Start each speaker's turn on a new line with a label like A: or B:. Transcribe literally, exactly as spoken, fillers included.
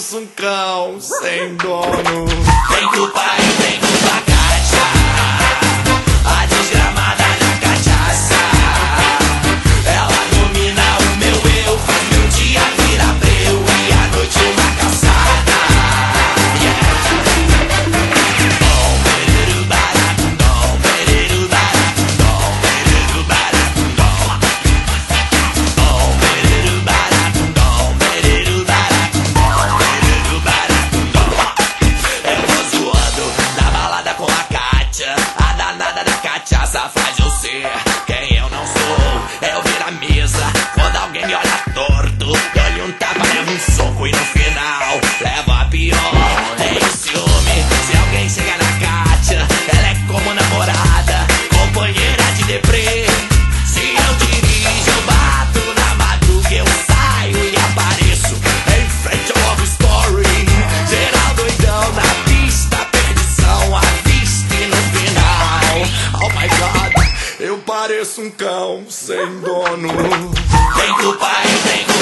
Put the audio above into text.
A: pareço um cão sem dono.
B: Vem com o pai, vem com a caixa, a desgramada da cachaça. Ela domina o meu eu, faz meu dia virar breu e a noite uma calçada. Yeah. Dom, pereiro, barato, dom, pereiro, barato, dom, pereiro, barato, dom. Dom, pereiro, barato, dom, pereiro, barato, dom, pereiro, barato, dom. Eu vou zoando na balada com a Kátia, a danada da cachaça faz eu ser quem eu não sou. Eu viro a mesa quando alguém me olha torto, dou-lhe um tapa, levo um soco e no final levo a pior. Tenho ciúme se alguém chega na Kátia, ela é como namorada, companheira de deprê. Se eu dirijo, eu bato na madruga, eu saio e apareço em frente ao Love Story. Geral doidão na pista, perdição à vista e no final, oh my God,
A: Eu pareço um cão sem dono.
B: vem com o pai, vem com